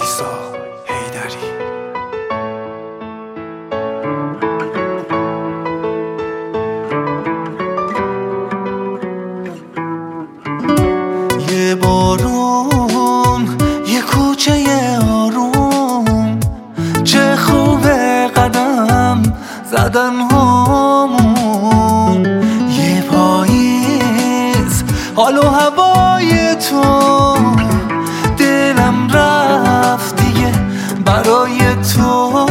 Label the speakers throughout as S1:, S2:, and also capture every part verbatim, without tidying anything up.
S1: وایسا حیدری. یه بارون، یه کوچه آروم، چه خوبه قدم زدن هامون. یه پاییز، حال و هوای تو، دلم رفت دیگه برای تو.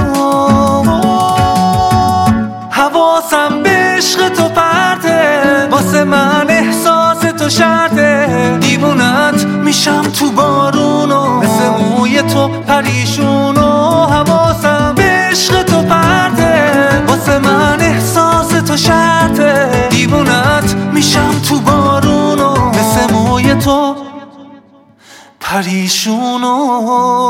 S1: حواسم به عشق تو پرته، واسه من احساس تو شرطه. دیوونت میشم تو بارونو، مثل موی تو پریشونو. حواسم به عشق تو پرته، واسه من احساس تو شرطه. دیوونت میشم تو بارونو، مثل موی تو پریشونو.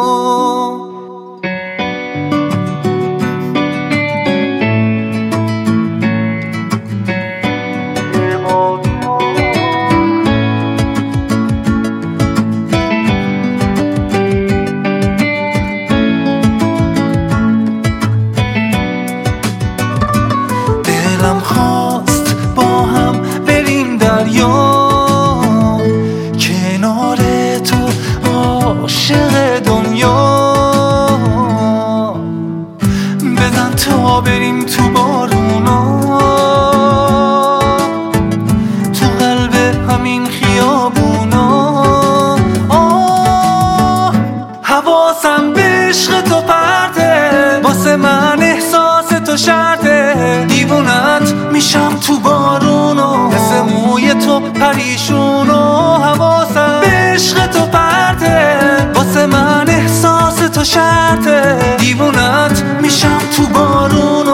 S1: دلم خواست با هم بریم دریا، کنار تو عاشق دنیا. بزن تا بریم تو بارونا، تو قلب همین خیابونا. آه حواسم به عشق تو پرته، واسه من احساس تو شرطه. دیوونت میشم تو بارونو، مثل موی تو پریشونو. حواسم به عشق تو پرته، واسه من احساس تو شرطه. دیوونت میشم تو بارونو،